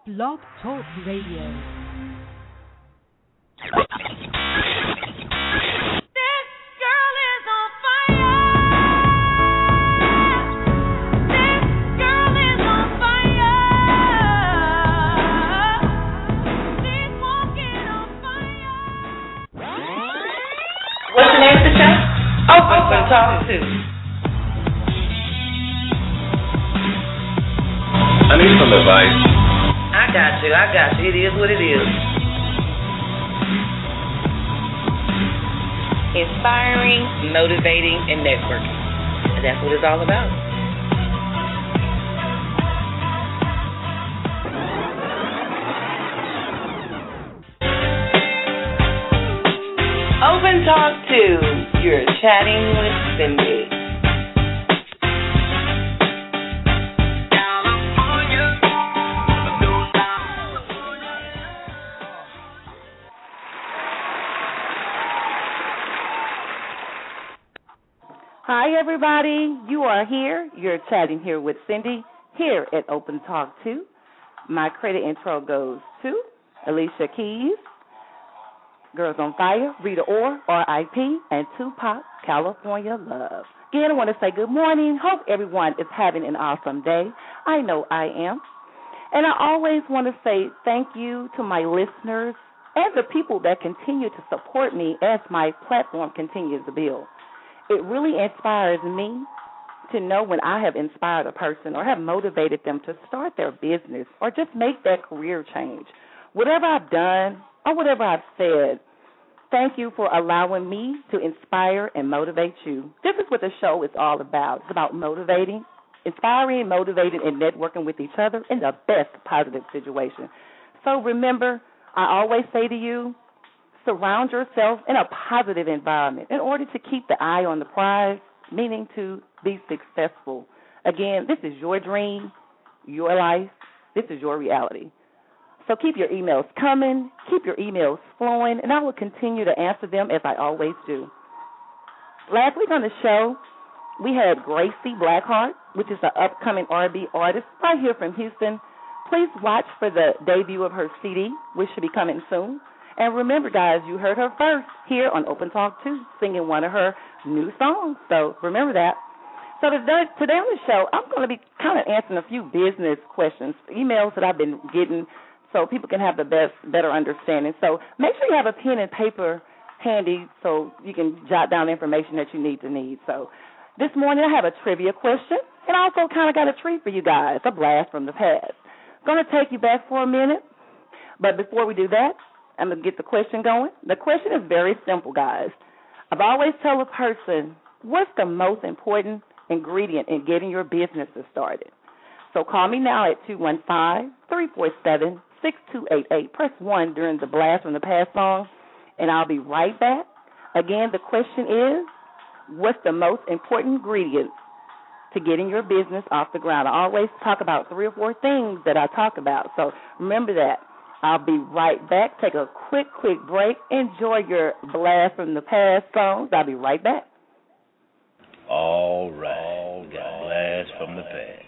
Blog Talk Radio. What's the name of the show? Open Talk 2. I need some advice. I got you. It is what it is. Inspiring, motivating, and networking. And that's what it's all about. Open Talk 2. You're chatting with Cindy. Hi, everybody. You are here. You're chatting here with Cindy here at Open Talk 2. My credit intro goes to Alicia Keys, Girls on Fire, Rita Ora, R.I.P., and Tupac, California Love. Again, I want to say good morning. Hope everyone is having an awesome day. I know I am. And I always want to say thank you to my listeners and the people that continue to support me as my platform continues to build. It really inspires me to know when I have inspired a person or have motivated them to start their business or just make that career change. Whatever I've done or whatever I've said, thank you for allowing me to inspire and motivate you. This is what the show is all about. It's about motivating, inspiring, motivating, and networking with each other in the best positive situation. So remember, I always say to you, surround yourself in a positive environment in order to keep the eye on the prize, meaning to be successful. Again, this is your dream, your life. This is your reality. So keep your emails coming, keep your emails flowing, and I will continue to answer them as I always do. Last week on the show, we had Gracie Blackheart, which is an upcoming R&B artist right here from Houston. Please watch for the debut of her CD, which should be coming soon. And remember, guys, you heard her first here on Open Talk 2, singing one of her new songs. So remember that. So today on the show, I'm going to be kind of answering a few business questions, emails that I've been getting, so people can have the better understanding. So make sure you have a pen and paper handy so you can jot down information that you need. So this morning I have a trivia question, and I also kind of got a treat for you guys, a blast from the past. Going to take you back for a minute, but before we do that, I'm going to get the question going. The question is very simple, guys. I've always tell a person, what's the most important ingredient in getting your business started? So call me now at 215-347-6288. Press 1 during the blast from the past song, and I'll be right back. Again, the question is, what's the most important ingredient to getting your business off the ground? I always talk about 3 or 4 things that I talk about, so remember that. I'll be right back. Take a quick break. Enjoy your blast from the past songs. I'll be right back. All right. Got blast from the past.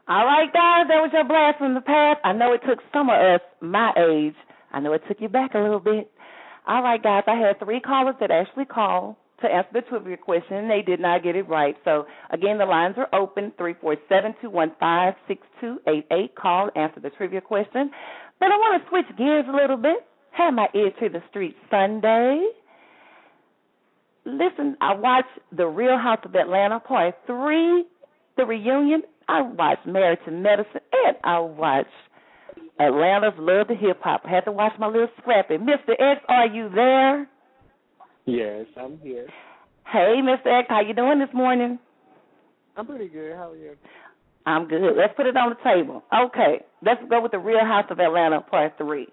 All right, guys, that was your blast from the past. I know it took some of us, my age, I know it took you back a little bit. All right, guys, I had 3 callers that actually called to answer the trivia question, and they did not get it right. So, again, the lines are open, 347-215-6288. Call, answer the trivia question. But I want to switch gears a little bit. Have my ear to the street Sunday. Listen, I watched The Real House of Atlanta Part 3, the reunion. I watched Married to Medicine, and I watched Atlanta's Love to Hip Hop. I had to watch my little scrappy. Mr. X, are you there? Yes, I'm here. Hey, Mr. X, how you doing this morning? I'm pretty good. How are you? I'm good. Let's put it on the table. Okay, let's go with The Real House of Atlanta Part 3.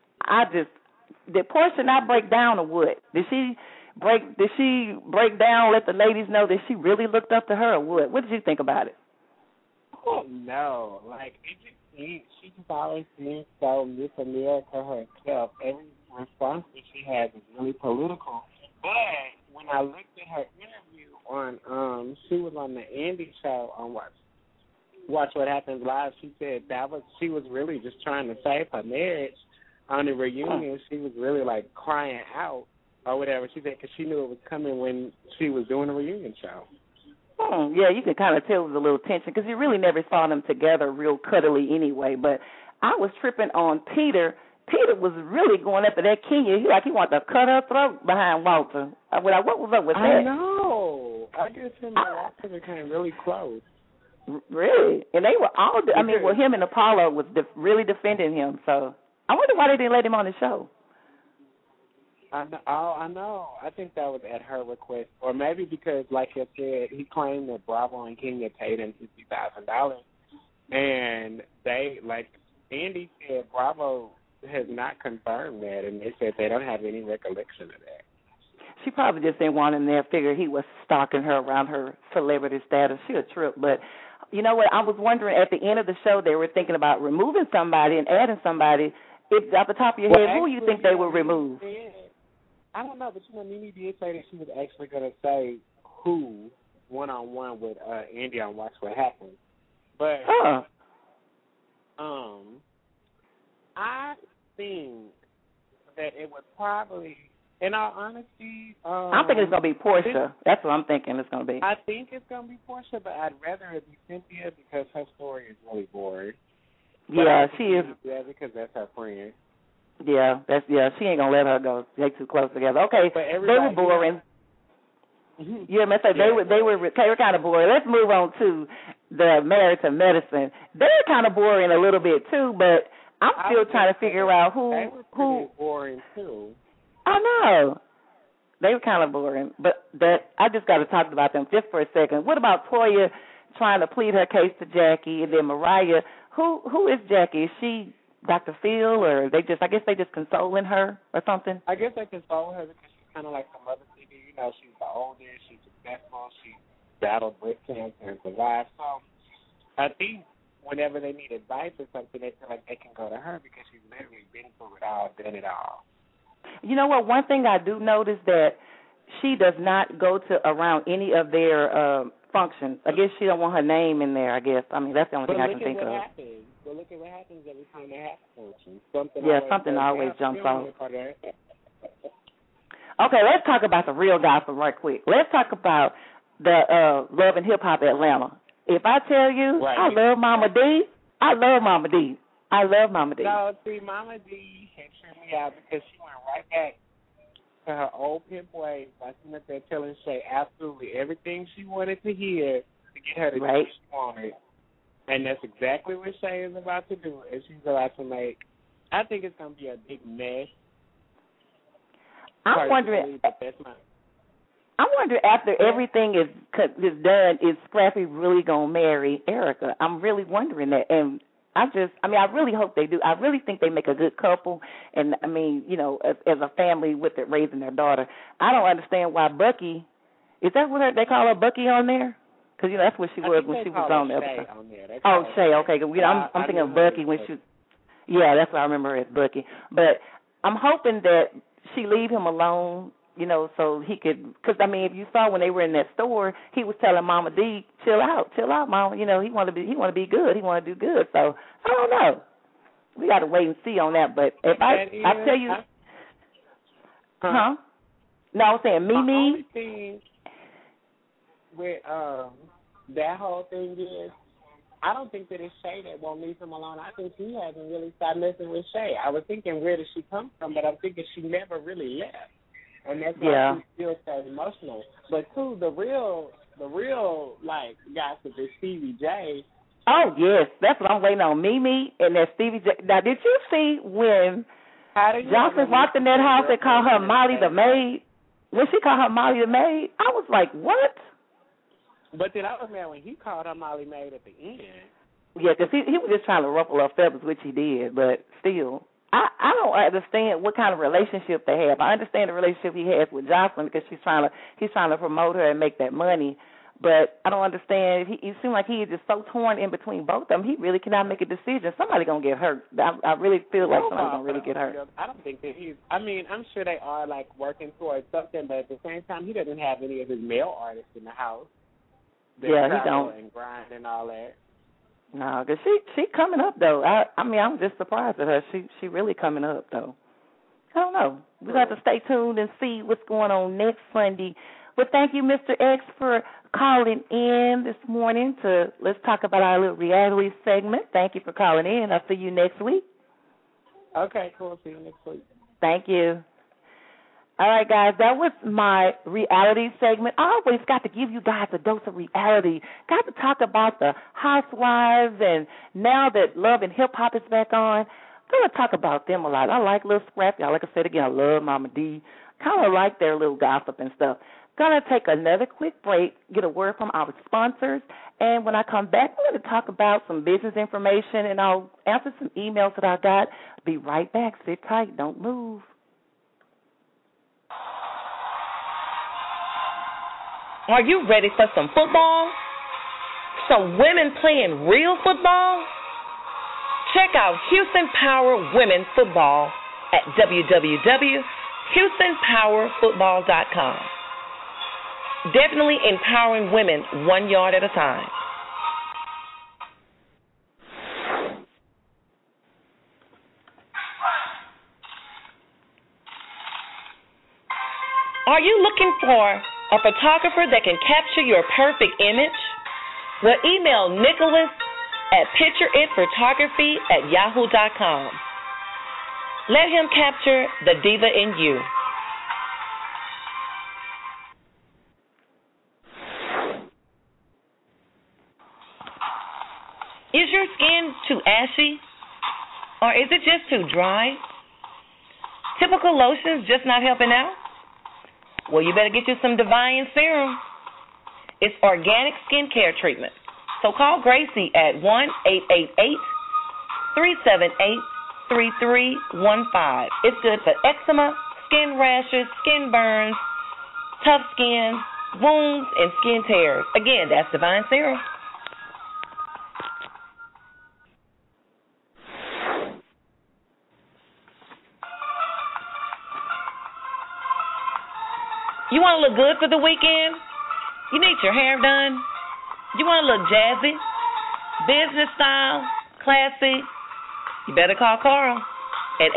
Did Portia not break down or what? Did she break down, let the ladies know that she really looked up to her or what? What did you think about it? Oh, no. Like, she just always seems so Miss America herself. Every response that she has is really political. But when I looked at her interview on, she was on the Andy show on Watch What Happens Live. She said she was really just trying to save her marriage. On the reunion, she was really like crying out or whatever. She said because she knew it was coming when she was doing the reunion show. Yeah, you can kind of tell there was a little tension because you really never saw them together real cuddly anyway. But I was tripping on Peter. Peter was really going after that Kenya. He wanted to cut her throat behind Walter. What was up with that? I know. I guess him and Walter became really close. Really? And they were all, him and Apollo was really defending him. So I wonder why they didn't let him on the show. I know. I think that was at her request. Or maybe because, like I said, he claimed that Bravo and Kenya paid him $50,000. And they, like Andy said, Bravo has not confirmed that. And they said they don't have any recollection of that. She probably just didn't want him there. Figured he was stalking her around her celebrity status. She a trip. But you know what? I was wondering at the end of the show they were thinking about removing somebody and adding somebody. If off the top of your head, who you think they would remove? I don't know, but Mimi did say that she was actually going to say who one-on-one with Andy on Watch What Happens. But I think that it would probably, in all honesty, I'm thinking it's going to be Portia. That's what I'm thinking it's going to be. I think it's going to be Portia, but I'd rather it be Cynthia because her story is really boring. Yeah, she is. Yeah, because that's her friend. Yeah, she ain't gonna let her go. They too close together. Okay, they were boring. Yeah, they were kind of boring. Let's move on to the Married to Medicine. They're kind of boring a little bit too, but I'm still trying to figure out who. They were pretty boring too. I know they were kind of boring, but I just got to talk about them just for a second. What about Toya trying to plead her case to Jackie, and then Mariah? Who is Jackie? Is she Dr. Phil, or I guess they just consoling her or something? I guess they console her because she's kind of like the mother figure. You know, she's the oldest, she's successful, she battled breast cancer and survived. So I think whenever they need advice or something, they feel like they can go to her because she's literally been through it all, done it all. You know what? One thing I do notice that she does not go to around any of their functions. I guess she don't want her name in there, I guess. I mean, that's the only thing I can think of. But look at what happens every time they have function. Something always jumps off. Okay, let's talk about the real gospel right quick. Let's talk about the Love and Hip Hop Atlanta. If I tell you, right. I love Mama D. No, see, Mama D had tripped me out because she went right back to her old pimp ways by sitting up there telling Shay absolutely everything she wanted to hear to get her to do what she wanted. And that's exactly what Shay is about to do. And she's about to make, I think it's going to be a big mess. I'm wondering after everything is done, is Scrappy really going to marry Erica? I'm really wondering that. And I really hope they do. I really think they make a good couple. And, as a family with it, raising their daughter. I don't understand why Bucky, is that what they call her, Bucky on there? Because, that's what she was when she was on the episode. Shay, okay. I'm thinking of Bucky when she, yeah, that's what I remember as Bucky. But I'm hoping that she leave him alone you know, so he could, because, I mean, if you saw when they were in that store, he was telling Mama D, chill out, Mama. You know, he want to be good. He want to do good. So, I don't know. We got to wait and see on that. But if I tell you, huh? No, I was saying The only thing with that whole thing is, I don't think that it's Shay that won't leave him alone. I think he hasn't really stopped messing with Shay. I was thinking, where did she come from? But I'm thinking she never really left. And that's why she's still so emotional. But, too, the real, like, gossip is Stevie J. Oh, yes. That's what I'm waiting on. Mimi and that Stevie J. Now, did you see when Johnson walked in that house and called her Molly the maid? When she called her Molly the maid, I was like, what? But then I was mad when he called her Molly maid at the end. Yeah, because he was just trying to ruffle her feathers, which he did. But still, I don't understand what kind of relationship they have. I understand the relationship he has with Jocelyn because he's trying to promote her and make that money. But I don't understand. He seemed like he is just so torn in between both of them. He really cannot make a decision. Somebody gonna get hurt. I really feel like somebody's gonna really get hurt. I don't think that he's. I mean, I'm sure they are like working towards something, but at the same time, he doesn't have any of his male artists in the house. Yeah, he don't. And grind and all that. No, because she coming up though. I mean, I'm just surprised at her. She really coming up though. I don't know. We got to stay tuned and see what's going on next Sunday. Well, thank you, Mr. X, for calling in this morning to let's talk about our little reality segment. Thank you for calling in. I'll see you next week. Okay, cool. See you next week. Thank you. All right, guys, that was my reality segment. I always got to give you guys a dose of reality. Got to talk about the housewives, and now that Love and Hip Hop is back on, I'm going to talk about them a lot. I like Lil Scrappy. Like I said again, I love Mama D. Kind of like their little gossip and stuff. Going to take another quick break, get a word from our sponsors, and when I come back, I'm going to talk about some business information, and I'll answer some emails that I got. Be right back. Sit tight. Don't move. Are you ready for some football? Some women playing real football? Check out Houston Power Women's Football at www.houstonpowerfootball.com. Definitely empowering women 1 yard at a time. Are you looking for a photographer that can capture your perfect image? Well, email Nicholas at pictureitphotography@yahoo.com. Let him capture the diva in you. Is your skin too ashy? Or is it just too dry? Typical lotions just not helping out? Well, you better get you some Divine Serum. It's organic skincare treatment. So call Gracie at 1-888-378-3315. It's good for eczema, skin rashes, skin burns, tough skin, wounds, and skin tears. Again, that's Divine Serum. You want to look good for the weekend? You need your hair done? You want to look jazzy, business style, classy? You better call Carl at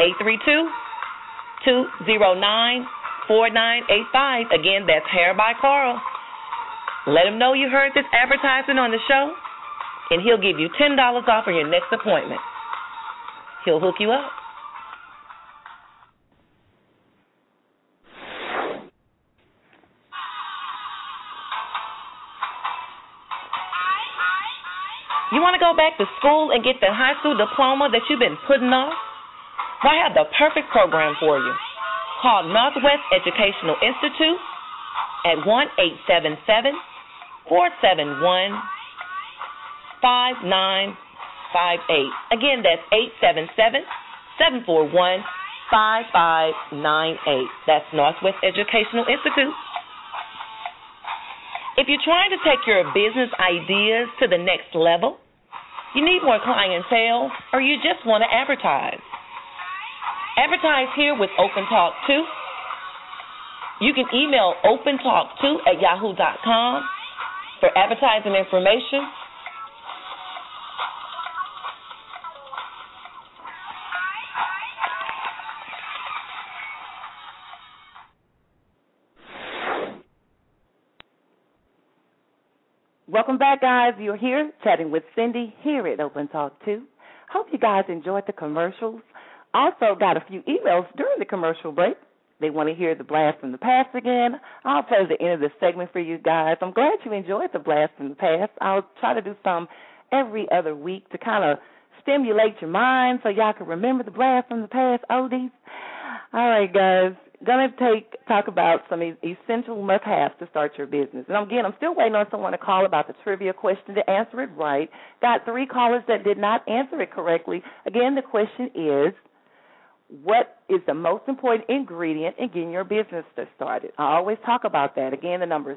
832-209-4985. Again, that's Hair by Carl. Let him know you heard this advertisement on the show, and he'll give you $10 off on your next appointment. He'll hook you up. You want to go back to school and get the high school diploma that you've been putting off? Well, I have the perfect program for you. Call Northwest Educational Institute at 1-877-471-5958. Again, that's 877-741-5598. That's Northwest Educational Institute. If you're trying to take your business ideas to the next level, you need more clientele, or you just want to advertise. Advertise here with Open Talk 2. You can email opentalk2@yahoo.com for advertising information. Welcome back, guys. You're here chatting with Cindy here at Open Talk 2. Hope you guys enjoyed the commercials. Also got a few emails during the commercial break. They want to hear the blast from the past again. I'll play the end of the segment for you guys. I'm glad you enjoyed the blast from the past. I'll try to do some every other week to kind of stimulate your mind so y'all can remember the blast from the past oldies. All right, guys. Going to talk about some essential must-haves to start your business. And again, I'm still waiting on someone to call about the trivia question to answer it right. Got 3 callers that did not answer it correctly. Again, the question is, what is the most important ingredient in getting your business started? I always talk about that. Again, the number is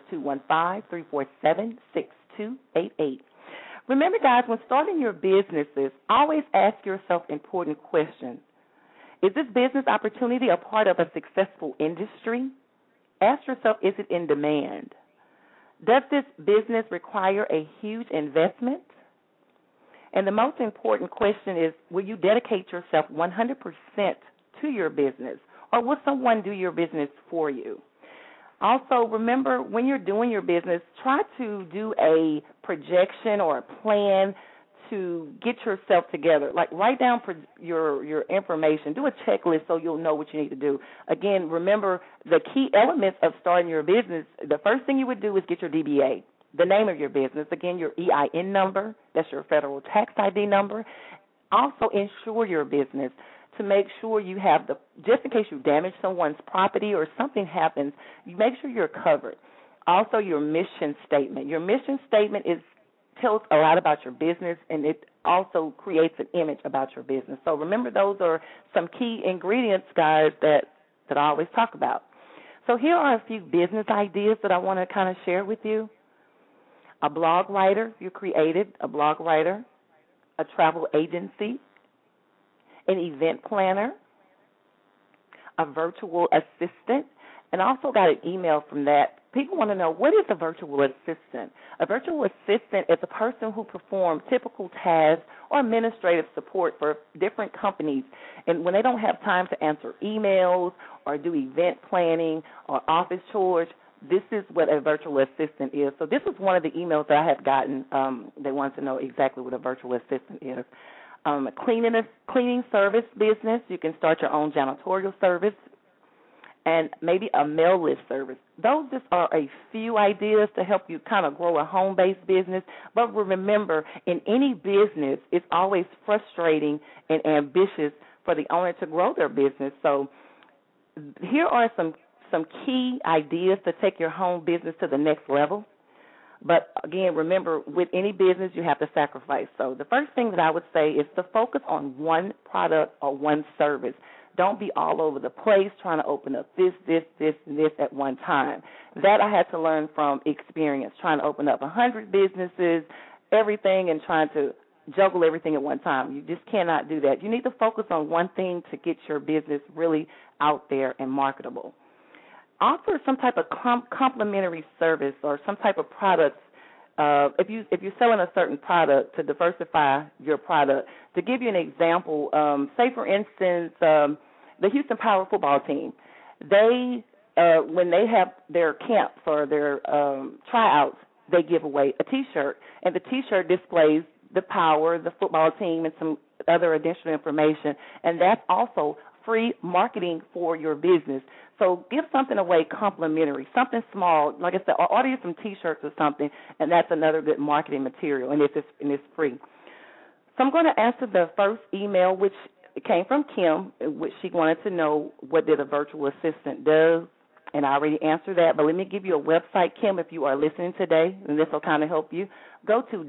215-347-6288. Remember, guys, when starting your businesses, always ask yourself important questions. Is this business opportunity a part of a successful industry? Ask yourself, is it in demand? Does this business require a huge investment? And the most important question is, will you dedicate yourself 100% to your business, or will someone do your business for you? Also, remember, when you're doing your business, try to do a projection or a plan to get yourself together. Like, write down your information. Do a checklist so you'll know what you need to do. Again, remember, the key elements of starting your business, the first thing you would do is get your DBA, the name of your business. Again, your EIN number, that's your federal tax ID number. Also, insure your business to make sure you have just in case you damage someone's property or something happens, you make sure you're covered. Also, your mission statement. Your mission statement tells a lot about your business, and it also creates an image about your business. So remember, those are some key ingredients, guys, that I always talk about. So here are a few business ideas that I want to kind of share with you. A blog writer, you created a blog writer, a travel agency, an event planner, a virtual assistant, and I also got an email from that. People want to know, what is a virtual assistant? A virtual assistant is a person who performs typical tasks or administrative support for different companies. And when they don't have time to answer emails or do event planning or office chores, this is what a virtual assistant is. So this is one of the emails that I have gotten. They want to know exactly what a virtual assistant is. A cleaning service business. You can start your own janitorial service. And maybe a mail list service. Those just are a few ideas to help you kind of grow a home-based business. But remember, in any business, it's always frustrating and ambitious for the owner to grow their business. So here are some key ideas to take your home business to the next level. But, again, remember, with any business, you have to sacrifice. So the first thing that I would say is to focus on one product or one service. Don't be all over the place trying to open up this, and this at one time. That I had to learn from experience, trying to open up 100 businesses, everything, and trying to juggle everything at one time. You just cannot do that. You need to focus on one thing to get your business really out there and marketable. Offer some type of complimentary service or some type of products. If you're selling a certain product, to diversify your product. To give you an example, say for instance, the Houston Power football team, they when they have their camps or their tryouts, they give away a T-shirt, and the T-shirt displays the Power, the football team, and some other additional information, and that's also free marketing for your business. So give something away complimentary, something small. Like I said, order you some T-shirts or something, and that's another good marketing material, and it's free. So I'm going to answer the first email, which came from Kim, which she wanted to know what did a virtual assistant do, and I already answered that. But let me give you a website, Kim, if you are listening today, and this will kind of help you. Go to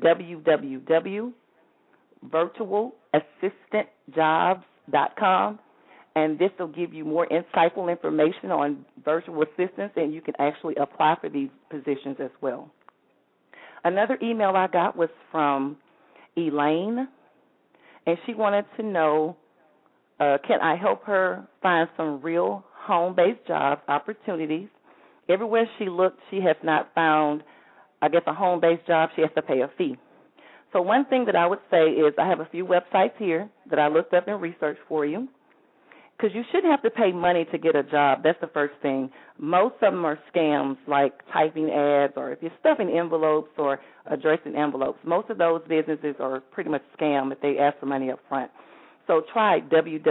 www.virtualassistantjobs.com. And this will give you more insightful information on virtual assistants, and you can actually apply for these positions as well. Another email I got was from Elaine, and she wanted to know, can I help her find some real home-based job opportunities everywhere she looked, she has not found, I guess, a home-based job. She has to pay a fee. So one thing that I would say is I have a few websites here that I looked up and researched for you, because you shouldn't have to pay money to get a job. That's the first thing. Most of them are scams, like typing ads, or if you're stuffing envelopes or addressing envelopes. Most of those businesses are pretty much scam if they ask for money up front. So try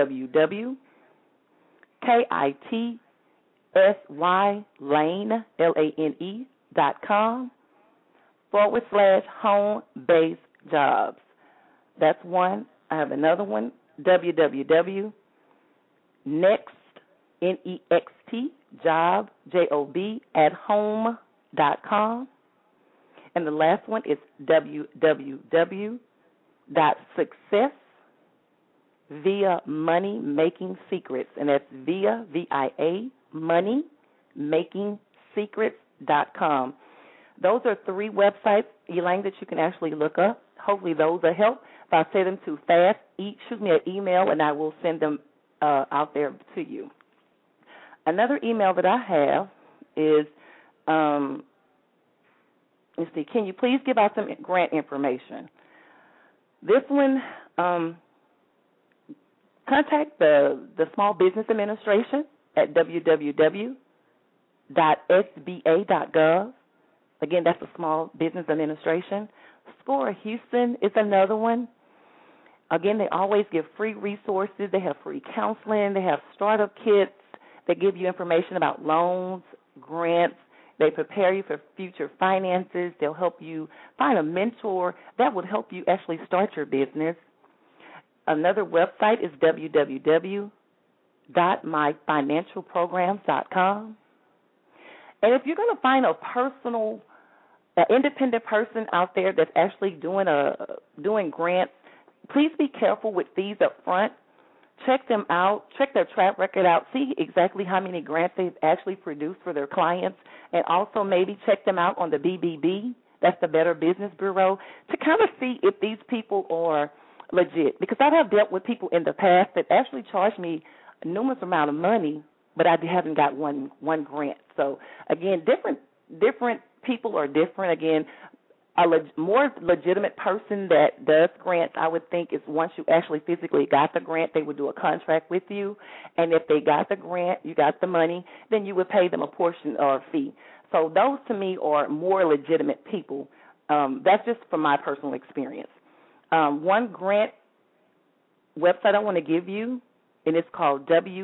www.kitsyLane.com/home-based jobs. That's one. I have another one, www.next, N-E-X-T, job, J-O-B, at home.com. And the last one is www.success via Money Making Secrets, and that's via, V-I-A, moneymakingsecrets.com. Those are 3 websites, Elaine, that you can actually look up. Hopefully those will help. If I say them too fast, shoot me an email, and I will send them out there to you. Another email that I have is, let's see, can you please give out some grant information? This one, contact the Small Business Administration at www.sba.gov. Again, that's the Small Business Administration. SCORE Houston is another one. Again, they always give free resources. They have free counseling. They have startup kits. They give you information about loans, grants. They prepare you for future finances. They'll help you find a mentor that would help you actually start your business. Another website is www.myfinancialprograms.com. And if you're going to find an independent person out there that's actually doing grants, please be careful with fees up front. Check them out. Check their track record out. See exactly how many grants they've actually produced for their clients, and also maybe check them out on the BBB, that's the Better Business Bureau, to kind of see if these people are legit. Because I have dealt with people in the past that actually charged me a numerous amount of money, but I haven't got one grant. So, again, different people are different. Again, a more legitimate person that does grants, I would think, is once you actually physically got the grant, they would do a contract with you. And if they got the grant, you got the money, then you would pay them a portion or a fee. So those, to me, are more legitimate people. That's just from my personal experience. One grant website I want to give you, and it's called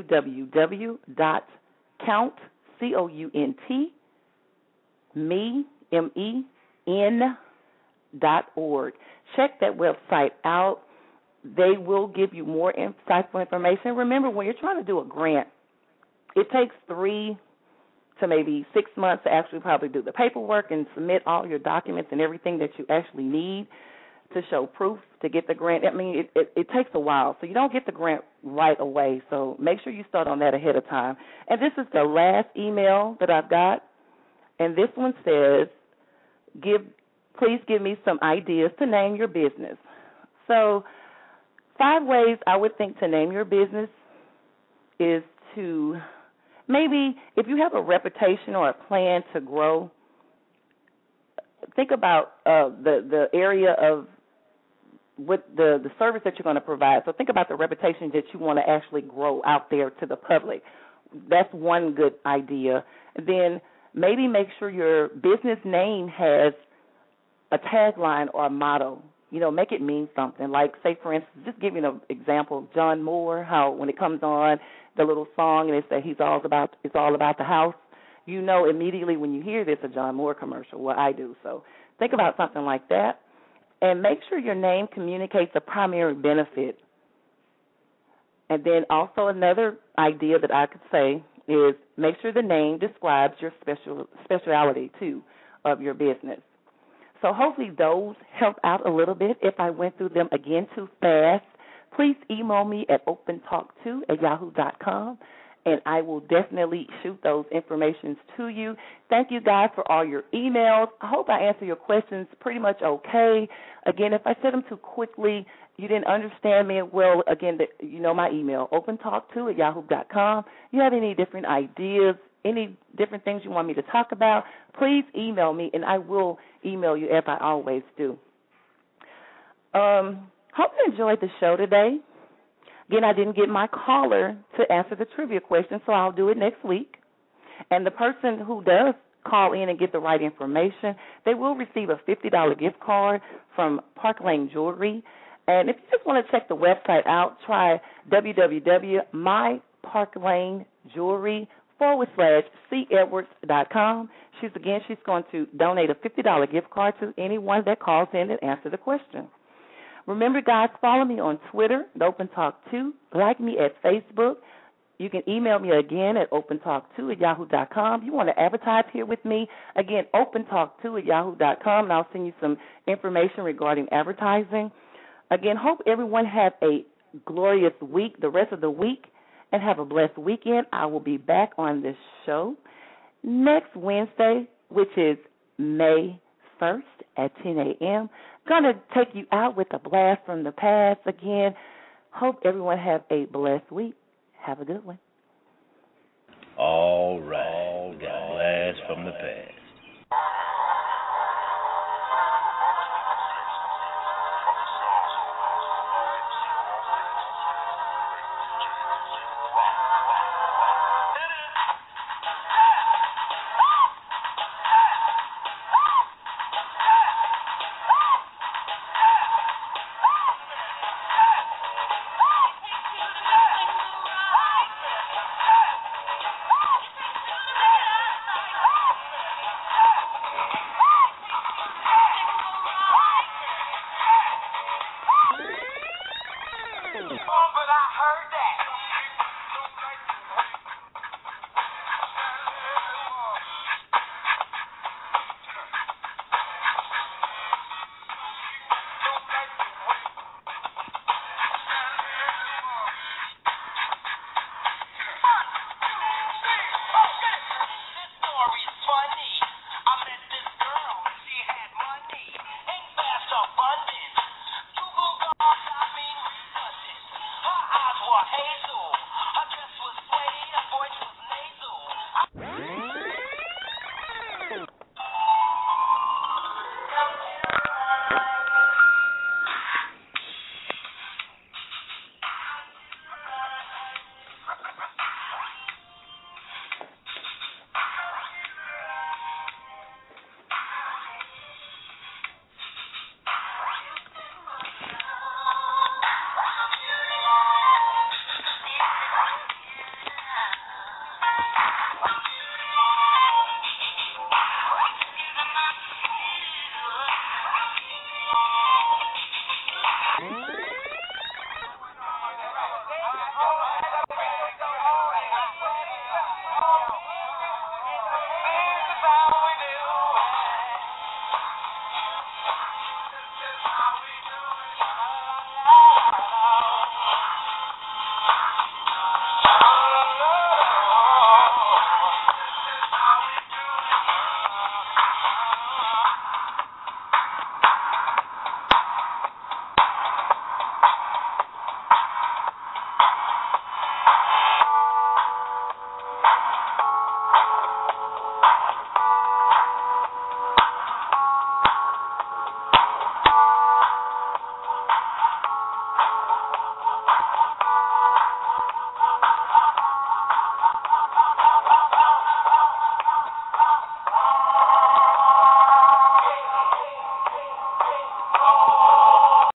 www.count, C-O-U-N-T, MEN.org. Check that website out. They will give you more insightful information. Remember, when you're trying to do a grant, it takes 3 to maybe 6 months to actually probably do the paperwork and submit all your documents and everything that you actually need to show proof to get the grant. I mean, it takes a while, so you don't get the grant right away. So make sure you start on that ahead of time. And this is the last email that I've got, and this one says, please give me some ideas to name your business. So 5 ways I would think to name your business is to maybe, if you have a reputation or a plan to grow, think about the area of what the service that you're going to provide. So think about the reputation that you want to actually grow out there to the public. That's one good idea. Then maybe make sure your business name has a tagline or a motto. You know, make it mean something. Like, say, for instance, just giving an example, John Moore, how when it comes on, the little song, and it says it's all about the house, you know immediately when you hear this a John Moore commercial. Well, I do. So think about something like that. And make sure your name communicates a primary benefit. And then also another idea that I could say is make sure the name describes your specialty, too, of your business. So hopefully those help out a little bit. If I went through them again too fast, please email me at opentalk2@yahoo.com, and I will definitely shoot those informations to you. Thank you, guys, for all your emails. I hope I answered your questions pretty much okay. Again, if I said them too quickly, you didn't understand me well, again, you know my email, opentalk2@yahoo.com. You have any different ideas, any different things you want me to talk about, please email me, and I will email you as I always do. Hope you enjoyed the show today. Again, I didn't get my caller to answer the trivia question, so I'll do it next week. And the person who does call in and get the right information, they will receive a $50 gift card from Park Lane Jewelry. And if you just want to check the website out, try www.myparklanejewelry.com/CEdwards.com. She's going to donate a $50 gift card to anyone that calls in and answers the question. Remember, guys, follow me on Twitter, Open Talk 2. Like me at Facebook. You can email me again at opentalk2@yahoo.com. You want to advertise here with me, again, opentalk2@yahoo.com, and I'll send you some information regarding advertising. Again, hope everyone has a glorious week, the rest of the week, and have a blessed weekend. I will be back on this show next Wednesday, which is May 1st at 10 a.m. Going to take you out with a blast from the past again. Hope everyone have a blessed week. Have a good one. All right. Blast from the past.